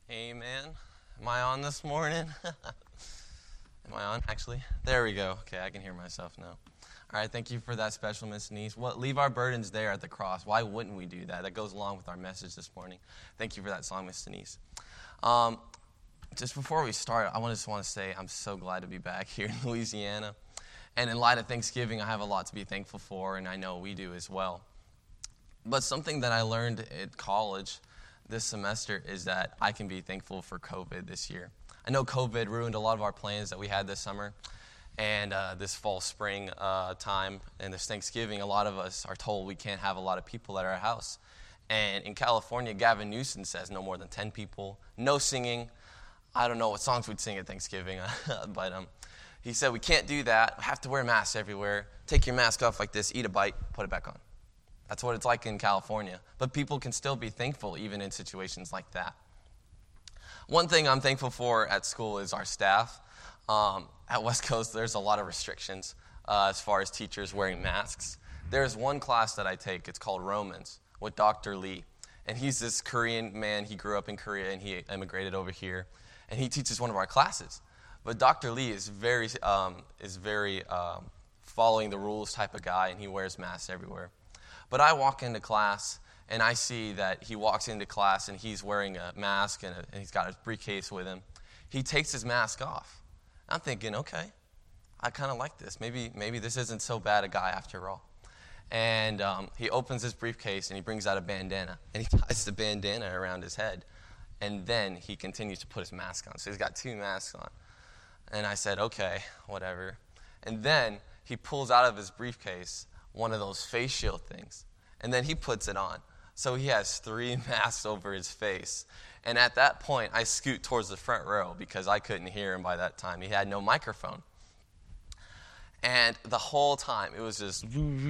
Amen. Am I on this morning? Am I on, actually? There we go. Okay, I can hear myself now. All right, thank you for that special, Miss Denise. Leave our burdens there at the cross. Why wouldn't we do that? That goes along with our message this morning. Thank you for that song, Miss Denise. Just before we start, I just want to say I'm so glad to be back here in Louisiana. And in light of Thanksgiving, I have a lot to be thankful for, and I know we do as well. But something that I learned at college this semester is that I can be thankful for COVID this year. I know COVID ruined a lot of our plans that we had this summer and this fall, spring time, and this Thanksgiving. A lot of us are told we can't have a lot of people at our house. And in California, Gavin Newsom says no more than 10 people, no singing. I don't know what songs we'd sing at Thanksgiving, but he said we can't do that. We have to wear masks everywhere. Take your mask off like this, eat a bite, put it back on. That's what it's like in California. But people can still be thankful even in situations like that. One thing I'm thankful for at school is our staff. At West Coast, there's a lot of restrictions as far as teachers wearing masks. There's one class that I take. It's called Romans with Dr. Lee. And he's this Korean man. He grew up in Korea, and he immigrated over here. And he teaches one of our classes. But Dr. Lee is very following the rules type of guy, and he wears masks everywhere. But I walk into class, and I see that he walks into class, and he's wearing a mask, and he's got a briefcase with him. He takes his mask off. I'm thinking, okay, I kind of like this. Maybe this isn't so bad a guy after all. And he opens his briefcase, and he brings out a bandana, and he ties the bandana around his head. And then he continues to put his mask on. So he's got two masks on. And I said, okay, whatever. And then he pulls out of his briefcase one of those face shield things. And then he puts it on. So he has 3 masks over his face. And at that point, I scoot towards the front row because I couldn't hear him by that time. He had no microphone. And the whole time, it was just I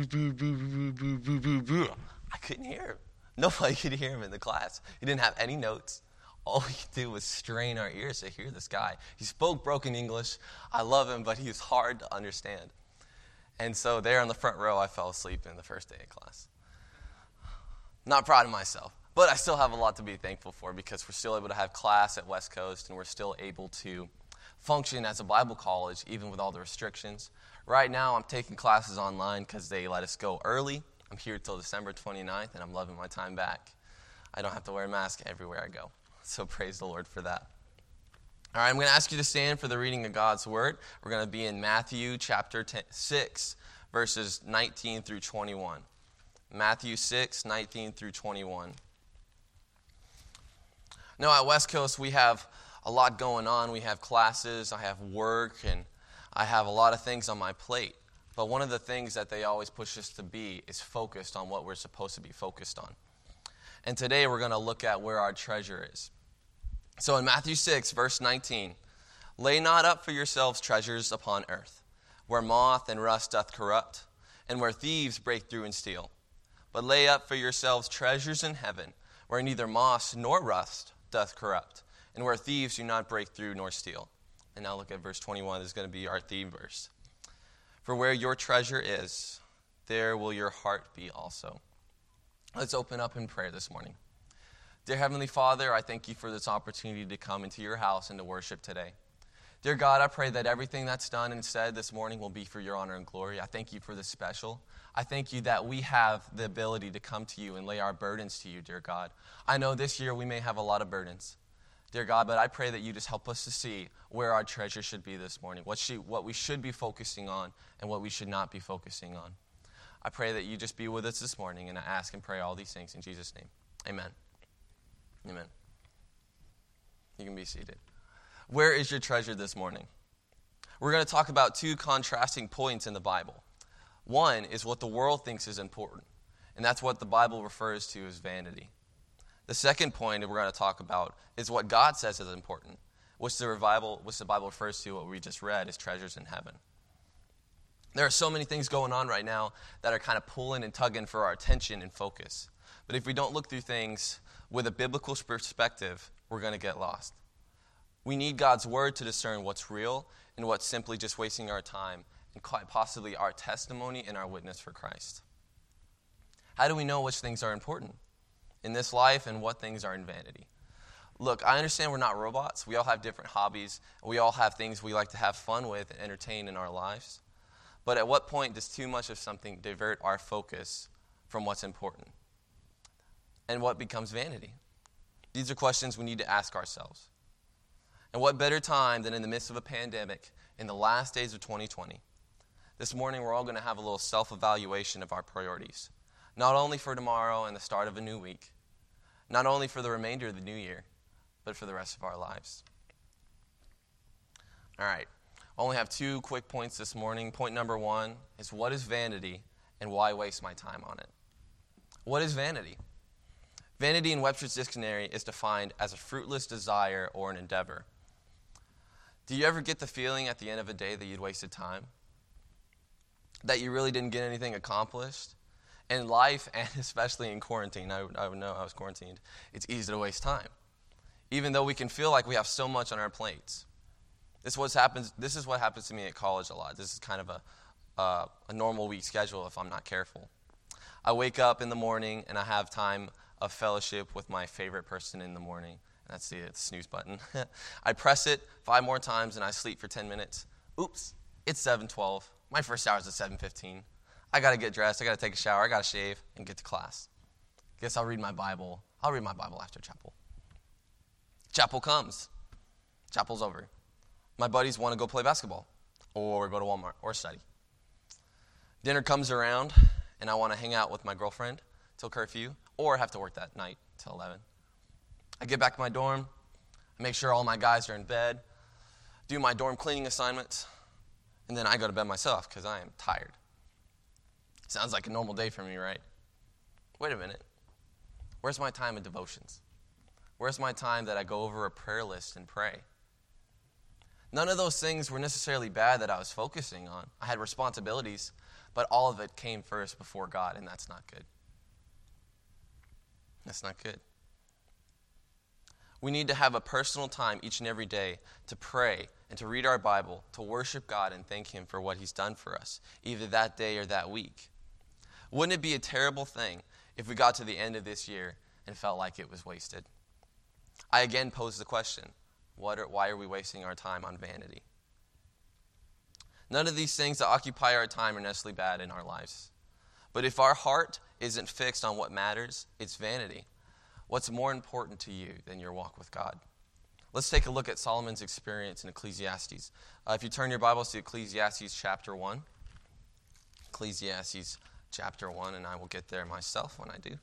couldn't hear him. Nobody could hear him in the class. He didn't have any notes. All we could do was strain our ears to hear this guy. He spoke broken English. I love him, but he was hard to understand. And so there on the front row, I fell asleep in the first day of class. Not proud of myself, but I still have a lot to be thankful for because we're still able to have class at West Coast, and we're still able to function as a Bible college, even with all the restrictions. Right now, I'm taking classes online because they let us go early. I'm here till December 29th, and I'm loving my time back. I don't have to wear a mask everywhere I go. So praise the Lord for that. All right, I'm going to ask you to stand for the reading of God's Word. We're going to be in Matthew chapter 6, verses 19 through 21. Matthew 6, 19 through 21. Now, at West Coast, we have a lot going on. We have classes, I have work, and I have a lot of things on my plate. But one of the things that they always push us to be is focused on what we're supposed to be focused on. And today we're going to look at where our treasure is. So in Matthew 6, verse 19, lay not up for yourselves treasures upon earth, where moth and rust doth corrupt, and where thieves break through and steal. But lay up for yourselves treasures in heaven, where neither moth nor rust doth corrupt, and where thieves do not break through nor steal. And now look at verse 21. This is going to be our theme verse. For where your treasure is, there will your heart be also. Let's open up in prayer this morning. Dear Heavenly Father, I thank you for this opportunity to come into your house and to worship today. Dear God, I pray that everything that's done and said this morning will be for your honor and glory. I thank you for this special. I thank you that we have the ability to come to you and lay our burdens to you, dear God. I know this year we may have a lot of burdens, dear God, but I pray that you just help us to see where our treasure should be this morning, what we should be focusing on and what we should not be focusing on. I pray that you just be with us this morning, and I ask and pray all these things in Jesus' name. Amen. Amen. You can be seated. Where is your treasure this morning? We're going to talk about 2 contrasting points in the Bible. One is what the world thinks is important, and that's what the Bible refers to as vanity. The second point that we're going to talk about is what God says is important, which the Bible refers to, what we just read, as treasures in heaven. There are so many things going on right now that are kind of pulling and tugging for our attention and focus. But if we don't look through things with a biblical perspective, we're going to get lost. We need God's word to discern what's real and what's simply just wasting our time and quite possibly our testimony and our witness for Christ. How do we know which things are important in this life and what things are in vanity? Look, I understand we're not robots. We all have different hobbies. We all have things we like to have fun with and entertain in our lives. But at what point does too much of something divert our focus from what's important? And what becomes vanity? These are questions we need to ask ourselves. And what better time than in the midst of a pandemic, in the last days of 2020? This morning, we're all going to have a little self-evaluation of our priorities, not only for tomorrow and the start of a new week, not only for the remainder of the new year, but for the rest of our lives. All right, I only have 2 quick points this morning. Point number 1 is, what is vanity and why waste my time on it? What is vanity? Vanity in Webster's dictionary is defined as a fruitless desire or an endeavor. Do you ever get the feeling at the end of a day that you'd wasted time? That you really didn't get anything accomplished? In life, and especially in quarantine, I would know I was quarantined, it's easy to waste time. Even though we can feel like we have so much on our plates. This is what happens to me at college a lot. This is kind of a normal week schedule if I'm not careful. I wake up in the morning and I have time of fellowship with my favorite person in the morning. And that's the snooze button. I press it 5 more times and I sleep for 10 minutes. Oops, it's 7:12. My first hour is at 7:15. I got to get dressed. I got to take a shower. I got to shave and get to class. Guess I'll read my Bible. I'll read my Bible after chapel. Chapel comes. Chapel's over. My buddies want to go play basketball or go to Walmart or study. Dinner comes around, and I want to hang out with my girlfriend till curfew or have to work that night till 11. I get back to my dorm, I make sure all my guys are in bed, do my dorm cleaning assignments, and then I go to bed myself because I am tired. Sounds like a normal day for me, right? Wait a minute. Where's my time of devotions? Where's my time that I go over a prayer list and pray? None of those things were necessarily bad that I was focusing on. I had responsibilities, but all of it came first before God, and that's not good. That's not good. We need to have a personal time each and every day to pray and to read our Bible, to worship God and thank Him for what He's done for us, either that day or that week. Wouldn't it be a terrible thing if we got to the end of this year and felt like it was wasted? I again pose the question, why are we wasting our time on vanity? None of these things that occupy our time are necessarily bad in our lives. But if our heart isn't fixed on what matters, it's vanity. What's more important to you than your walk with God? Let's take a look at Solomon's experience in Ecclesiastes. If you turn your Bibles to Ecclesiastes chapter 1. Ecclesiastes chapter 1, and I will get there myself when I do.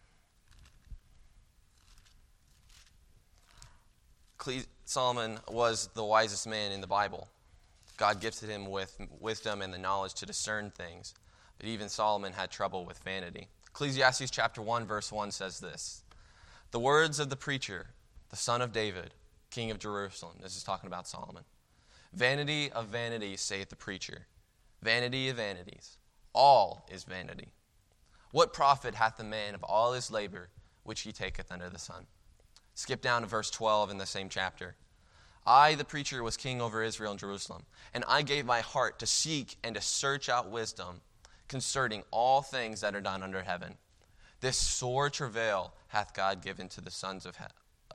Solomon was the wisest man in the Bible. God gifted him with wisdom and the knowledge to discern things. But even Solomon had trouble with vanity. Ecclesiastes chapter 1, verse 1 says this: "The words of the preacher, the son of David, king of Jerusalem." This is talking about Solomon. "Vanity of vanities, saith the preacher. Vanity of vanities. All is vanity. What profit hath the man of all his labor which he taketh under the sun?" Skip down to verse 12 in the same chapter. "I, the preacher, was king over Israel and Jerusalem, and I gave my heart to seek and to search out wisdom concerning all things that are done under heaven. This sore travail hath God given to the sons of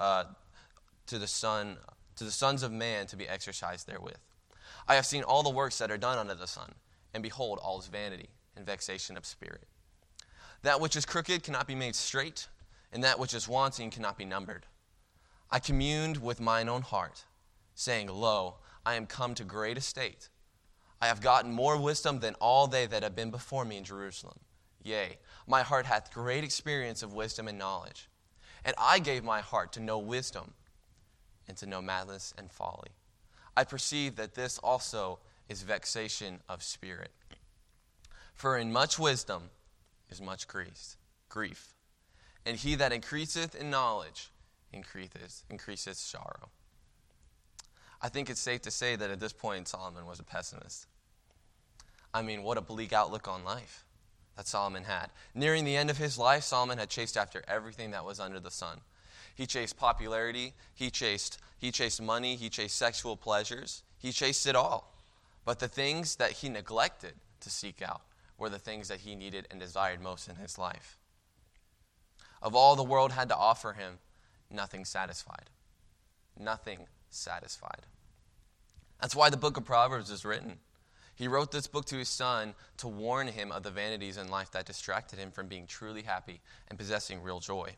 man to be exercised therewith. I have seen all the works that are done under the sun, and behold, all is vanity and vexation of spirit. That which is crooked cannot be made straight, and that which is wanting cannot be numbered. I communed with mine own heart, saying, Lo, I am come to great estate. I have gotten more wisdom than all they that have been before me in Jerusalem. Yea, my heart hath great experience of wisdom and knowledge. And I gave my heart to know wisdom and to know madness and folly. I perceive that this also is vexation of spirit. For in much wisdom is much grief. And he that increaseth in knowledge increaseth sorrow." I think it's safe to say that at this point Solomon was a pessimist. I mean, what a bleak outlook on life that Solomon had. Nearing the end of his life, Solomon had chased after everything that was under the sun. He chased popularity, he chased money, he chased sexual pleasures, he chased it all. But the things that he neglected to seek out were the things that he needed and desired most in his life. Of all the world had to offer him, nothing satisfied. Nothing satisfied. That's why the book of Proverbs is written. He wrote this book to his son to warn him of the vanities in life that distracted him from being truly happy and possessing real joy.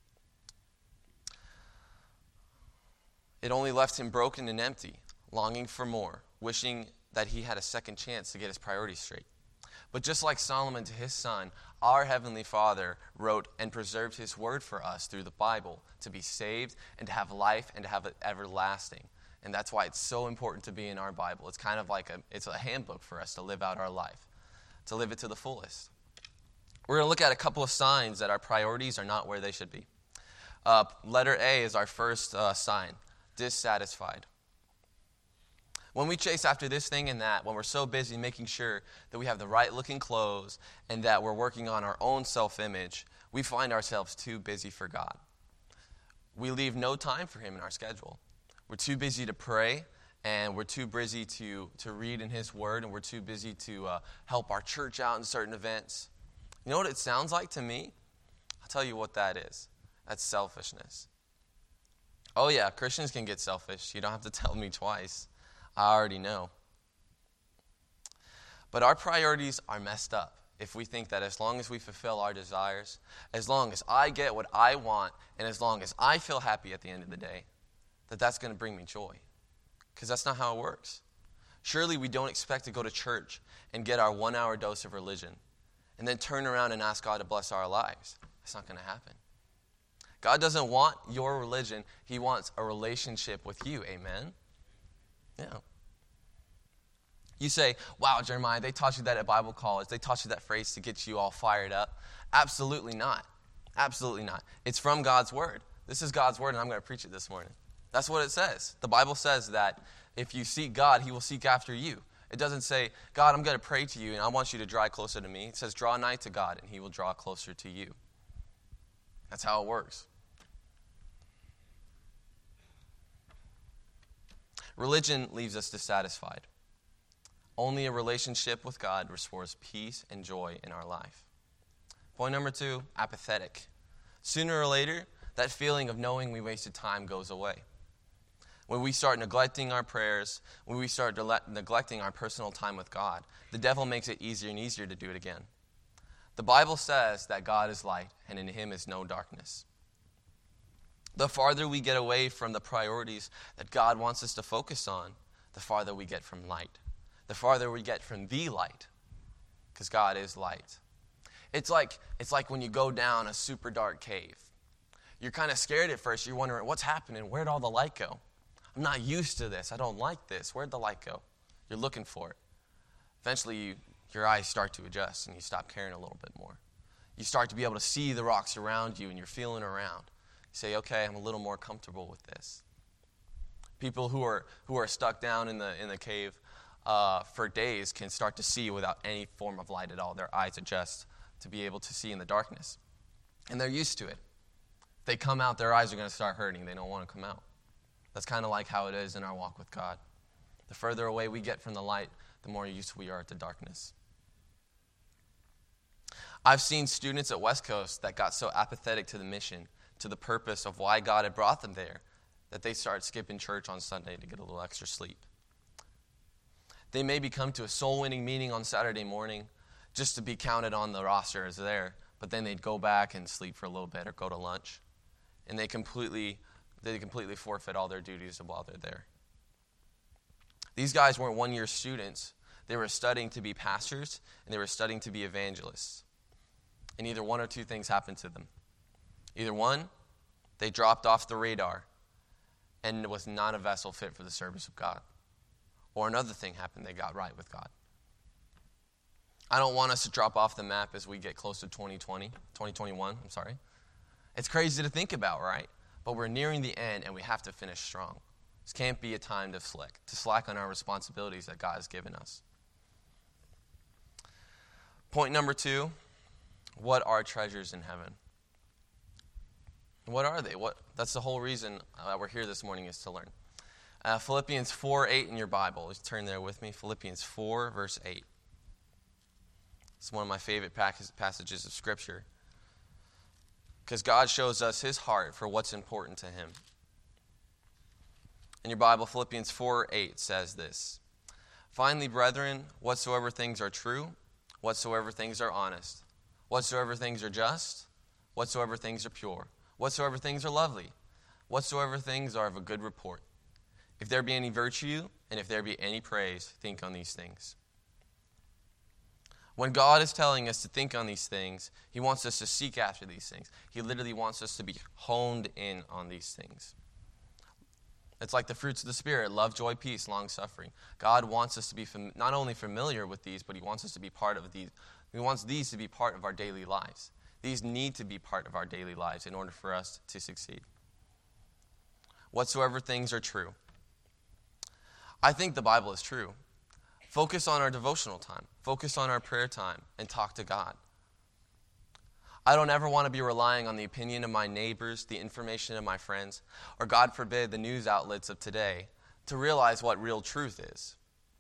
It only left him broken and empty, longing for more, wishing that he had a second chance to get his priorities straight. But just like Solomon to his son, our Heavenly Father wrote and preserved His Word for us through the Bible to be saved and to have life and to have it everlasting. And that's why it's so important to be in our Bible. It's kind of like it's a handbook for us to live out our life, to live it to the fullest. We're going to look at a couple of signs that our priorities are not where they should be. Letter A is our first sign, dissatisfied. When we chase after this thing and that, when we're so busy making sure that we have the right looking clothes and that we're working on our own self-image, we find ourselves too busy for God. We leave no time for Him in our schedule. We're too busy to pray, and we're too busy to read in His Word, and we're too busy to help our church out in certain events. You know what it sounds like to me? I'll tell you what that is. That's selfishness. Oh yeah, Christians can get selfish. You don't have to tell me twice. I already know. But our priorities are messed up if we think that as long as we fulfill our desires, as long as I get what I want, and as long as I feel happy at the end of the day, that's going to bring me joy. Because that's not how it works. Surely we don't expect to go to church and get our 1 hour dose of religion and then turn around and ask God to bless our lives. That's not going to happen. God doesn't want your religion. He wants a relationship with you. Amen? Yeah. You say, wow, Jeremiah, they taught you that at Bible college. They taught you that phrase to get you all fired up. Absolutely not. Absolutely not. It's from God's Word. This is God's Word, and I'm going to preach it this morning. That's what it says. The Bible says that if you seek God, He will seek after you. It doesn't say, God, I'm going to pray to you, and I want you to draw closer to me. It says, draw nigh to God, and He will draw closer to you. That's how it works. Religion leaves us dissatisfied. Only a relationship with God restores peace and joy in our life. Point number 2, apathetic. Sooner or later, that feeling of knowing we wasted time goes away. When we start neglecting our prayers, when we start neglecting our personal time with God, the devil makes it easier and easier to do it again. The Bible says that God is light, and in Him is no darkness. The farther we get away from the priorities that God wants us to focus on, the farther we get from light. The farther we get from the light, because God is light. It's like when you go down a super dark cave. You're kind of scared at first. You're wondering, what's happening? Where'd all the light go? I'm not used to this. I don't like this. Where'd the light go? You're looking for it. Eventually, your eyes start to adjust, and you stop caring a little bit more. You start to be able to see the rocks around you, and you're feeling around. You say, okay, I'm a little more comfortable with this. People who are stuck down in the cave for days can start to see without any form of light at all. Their eyes adjust to be able to see in the darkness. And they're used to it. If they come out, their eyes are going to start hurting. They don't want to come out. That's kind of like how it is in our walk with God. The further away we get from the light, the more used we are to darkness. I've seen students at West Coast that got so apathetic to the mission, to the purpose of why God had brought them there, that they start skipping church on Sunday to get a little extra sleep. They maybe come to a soul-winning meeting on Saturday morning just to be counted on the roster as there, but then they'd go back and sleep for a little bit or go to lunch. And they completely forfeit all their duties while they're there. These guys weren't one-year students. They were studying to be pastors, and they were studying to be evangelists. And either one or two things happened to them. Either one, they dropped off the radar and was not a vessel fit for the service of God. Or another thing happened, they got right with God. I don't want us to drop off the map as we get close to 2021. It's crazy to think about, right? But we're nearing the end, and we have to finish strong. This can't be a time to slack on our responsibilities that God has given us. Point number 2, what are treasures in heaven? What are they? That's the whole reason that we're here this morning, is to learn. Philippians 4:8 in your Bible. Let's turn there with me. Philippians 4, verse 8. It's one of my favorite passages of Scripture. because God shows us his heart for what's important to him. In your Bible, Philippians 4:8 says this: "Finally, brethren, whatsoever things are true, whatsoever things are honest, whatsoever things are just, whatsoever things are pure, whatsoever things are lovely, whatsoever things are of a good report. If there be any virtue, and if there be any praise, think on these things." When God is telling us to think on these things, he wants us to seek after these things. He literally wants us to be honed in on these things. It's like the fruits of the Spirit: love, joy, peace, long-suffering. God wants us to be not only familiar with these, but he wants us to be part of these. He wants these to be part of our daily lives. These need to be part of our daily lives in order for us to succeed. Whatsoever things are true. I think the Bible is true. Focus on our devotional time. Focus on our prayer time and talk to God. I don't ever want to be relying on the opinion of my neighbors, the information of my friends, or God forbid, the news outlets of today to realize what real truth is.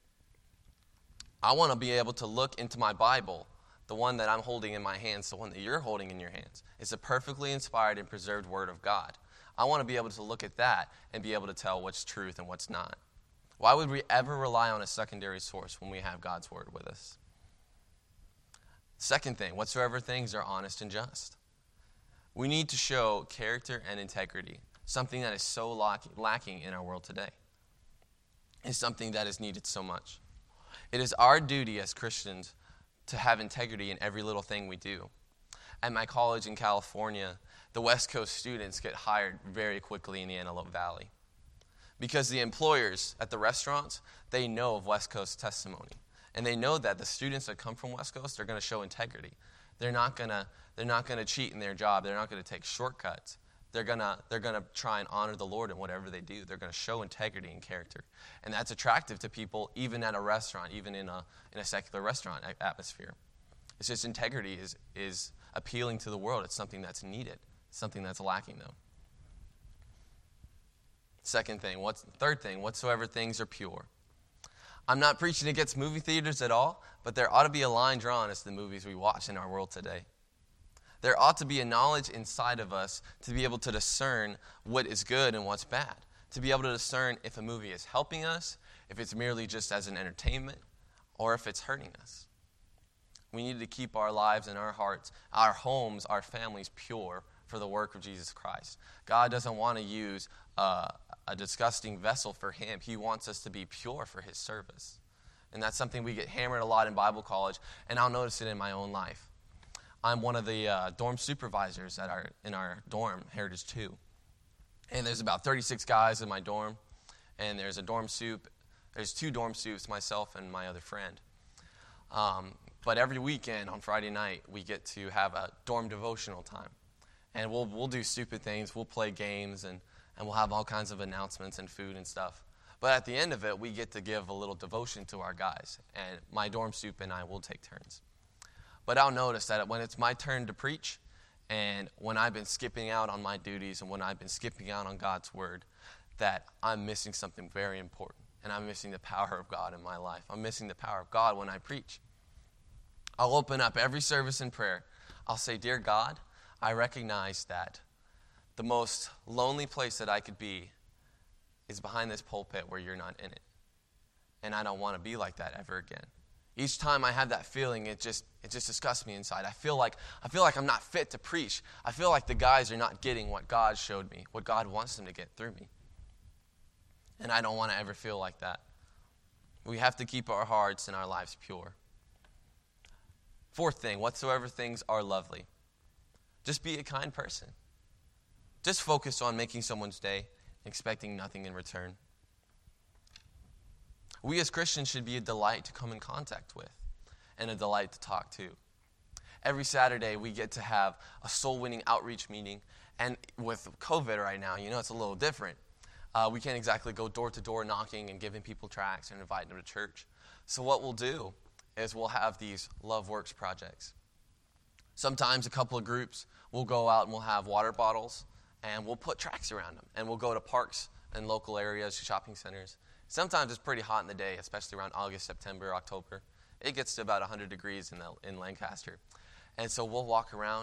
I want to be able to look into my Bible, the one that I'm holding in my hands, the one that you're holding in your hands. It's a perfectly inspired and preserved Word of God. I want to be able to look at that and be able to tell what's truth and what's not. Why would we ever rely on a secondary source when we have God's Word with us? Second thing, whatsoever things are honest and just. We need to show character and integrity, something that is so lacking in our world today. It's something that is needed so much. It is our duty as Christians to have integrity in every little thing we do. At my college in California, the West Coast students get hired very quickly in the Antelope Valley. Because the employers at the restaurants, they know of West Coast testimony. And they know that the students that come from West Coast are going to show integrity. They're not going to cheat in their job. They're not going to take shortcuts. They're going to try and honor the Lord in whatever they do. They're going to show integrity and character. And that's attractive to people even at a restaurant, even in a secular restaurant atmosphere. It's just integrity is appealing to the world. It's something that's needed. It's something that's lacking, though. Third thing, whatsoever things are pure. I'm not preaching against movie theaters at all, but there ought to be a line drawn as to the movies we watch in our world today. There ought to be a knowledge inside of us to be able to discern what is good and what's bad, to be able to discern if a movie is helping us, if it's merely just as an entertainment, or if it's hurting us. We need to keep our lives and our hearts, our homes, our families pure for the work of Jesus Christ. God doesn't want to use a disgusting vessel for him. He wants us to be pure for his service. And that's something we get hammered a lot in Bible college, and I'll notice it in my own life. I'm one of the dorm supervisors in our dorm, Heritage 2. And there's about 36 guys in my dorm, and there's a dorm soup. There's 2 dorm soups, myself and my other friend. But every weekend on Friday night, we get to have a dorm devotional time. And we'll do stupid things. We'll play games, and we'll have all kinds of announcements and food and stuff. But at the end of it, we get to give a little devotion to our guys. And my dorm soup and I will take turns. But I'll notice that when it's my turn to preach, and when I've been skipping out on my duties and when I've been skipping out on God's word, that I'm missing something very important. And I'm missing the power of God in my life. I'm missing the power of God when I preach. I'll open up every service in prayer. I'll say, "Dear God, I recognize that the most lonely place that I could be is behind this pulpit where you're not in it. And I don't want to be like that ever again." Each time I have that feeling, it just disgusts me inside. I feel like I'm not fit to preach. I feel like the guys are not getting what God showed me, what God wants them to get through me. And I don't want to ever feel like that. We have to keep our hearts and our lives pure. Fourth thing, whatsoever things are lovely. Just be a kind person. Just focus on making someone's day, expecting nothing in return. We as Christians should be a delight to come in contact with and a delight to talk to. Every Saturday, we get to have a soul-winning outreach meeting. And with COVID right now, it's a little different. We can't exactly go door-to-door knocking and giving people tracts and inviting them to church. So what we'll do is we'll have these Love Works projects. Sometimes a couple of groups will go out and we'll have water bottles and we'll put tracts around them. And we'll go to parks and local areas, shopping centers. Sometimes it's pretty hot in the day, especially around August, September, October. It gets to about 100 degrees in Lancaster. And so we'll walk around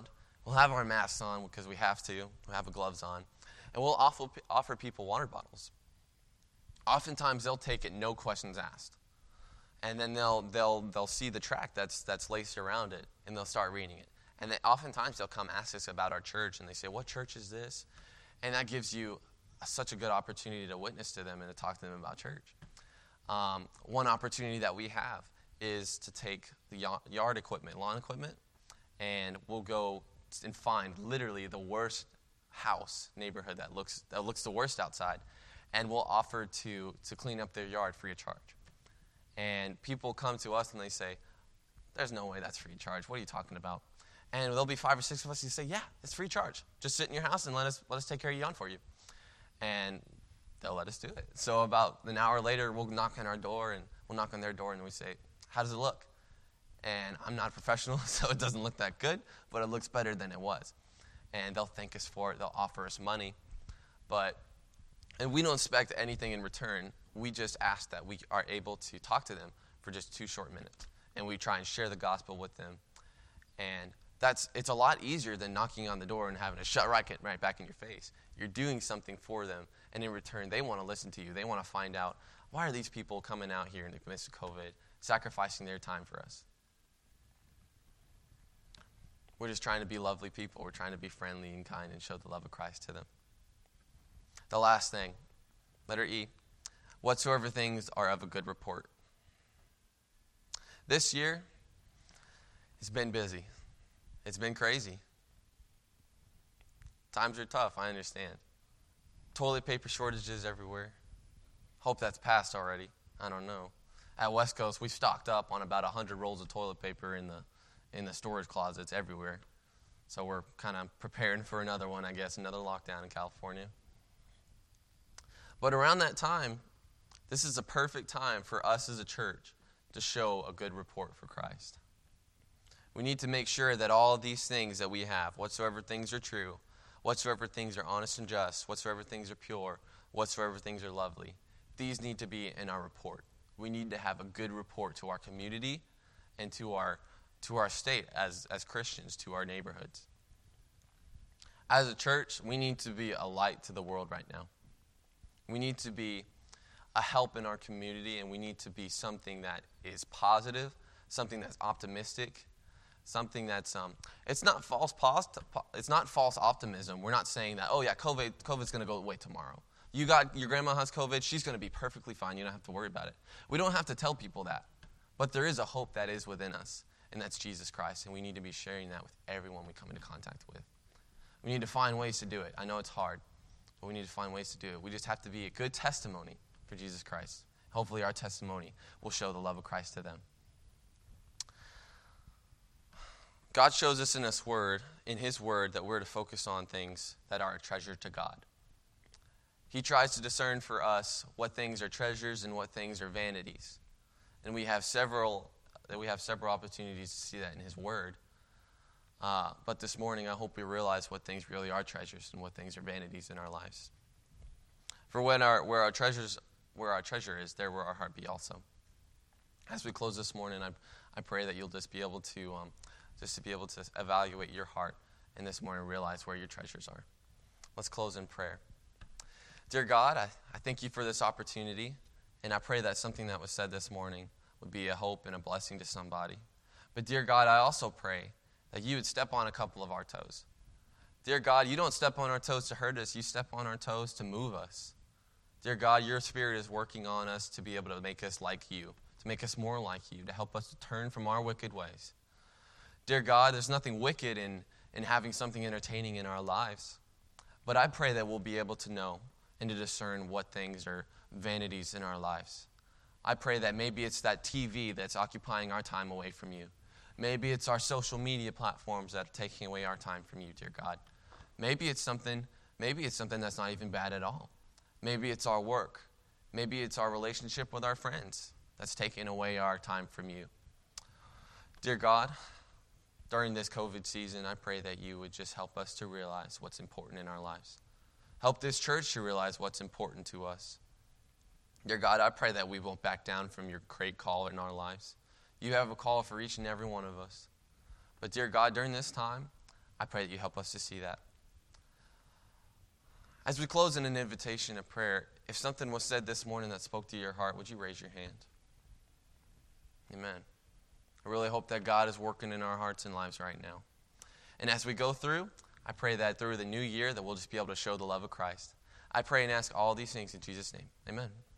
We'll have our masks on because we have to. We'll have the gloves on. And we'll offer people water bottles. Oftentimes, they'll take it, no questions asked. And then they'll see the tract that's laced around it, and they'll start reading it. And then oftentimes, they'll come ask us about our church, and they say, what church is this? And that gives you such a good opportunity to witness to them and to talk to them about church. One opportunity that we have is to take the yard equipment, lawn equipment, and we'll go and find literally the worst neighborhood that looks the worst outside, and we'll offer to clean up their yard free of charge. And people come to us and they say, there's no way that's free of charge. What are you talking about? And there'll be 5 or 6 of us who say, yeah, it's free of charge. Just sit in your house and let us take care of your yard for you. And they'll let us do it. So about an hour later, we'll knock on our door, and we'll knock on their door, and we say, how does it look? And I'm not a professional, so it doesn't look that good, but it looks better than it was. And they'll thank us for it. They'll offer us money. And we don't expect anything in return. We just ask that we are able to talk to them for just 2 short minutes. And we try and share the gospel with them. And it's a lot easier than knocking on the door and having a shut right back in your face. You're doing something for them, and in return, they want to listen to you. They want to find out, why are these people coming out here in the midst of COVID, sacrificing their time for us? We're just trying to be lovely people. We're trying to be friendly and kind and show the love of Christ to them. The last thing, letter E, whatsoever things are of a good report. This year, it's been busy. It's been crazy. Times are tough, I understand. Toilet paper shortages everywhere. Hope that's passed already. I don't know. At West Coast, we stocked up on about 100 rolls of toilet paper in the storage closets everywhere. So we're kind of preparing for another one, I guess, another lockdown in California. But around that time, this is a perfect time for us as a church to show a good report for Christ. We need to make sure that all of these things that we have, whatsoever things are true, whatsoever things are honest and just, whatsoever things are pure, whatsoever things are lovely, these need to be in our report. We need to have a good report to our community and to our state as Christians, to our neighborhoods. As a church, we need to be a light to the world right now. We need to be a help in our community, and we need to be something that is positive, something that's optimistic, something that's it's not false optimism. We're not saying that, oh yeah, COVID's going to go away tomorrow. Your grandma has COVID, she's going to be perfectly fine. You don't have to worry about it. We don't have to tell people that. But there is a hope that is within us, and that's Jesus Christ, and we need to be sharing that with everyone we come into contact with. We need to find ways to do it. I know it's hard, but we need to find ways to do it. We just have to be a good testimony for Jesus Christ. Hopefully our testimony will show the love of Christ to them. God shows us in His Word, that we're to focus on things that are a treasure to God. He tries to discern for us what things are treasures and what things are vanities. And we have several opportunities to see that in His Word. But this morning, I hope we realize what things really are treasures and what things are vanities in our lives. For where our treasure is, there will our heart be also. As we close this morning, I pray that you'll just be able to evaluate your heart, and this morning realize where your treasures are. Let's close in prayer. Dear God, I thank you for this opportunity, and I pray that something that was said this morning would be a hope and a blessing to somebody. But dear God, I also pray that you would step on a couple of our toes. Dear God, you don't step on our toes to hurt us. You step on our toes to move us. Dear God, your Spirit is working on us to be able to make us like you, to make us more like you, to help us to turn from our wicked ways. Dear God, there's nothing wicked in having something entertaining in our lives. But I pray that we'll be able to know and to discern what things are vanities in our lives. I pray that maybe it's that TV that's occupying our time away from you. Maybe it's our social media platforms that are taking away our time from you, dear God. Maybe it's something that's not even bad at all. Maybe it's our work. Maybe it's our relationship with our friends that's taking away our time from you. Dear God, during this COVID season, I pray that you would just help us to realize what's important in our lives. Help this church to realize what's important to us. Dear God, I pray that we won't back down from your great call in our lives. You have a call for each and every one of us. But dear God, during this time, I pray that you help us to see that. As we close in an invitation of prayer, if something was said this morning that spoke to your heart, would you raise your hand? Amen. I really hope that God is working in our hearts and lives right now. And as we go through, I pray that through the new year that we'll just be able to show the love of Christ. I pray and ask all these things in Jesus' name. Amen.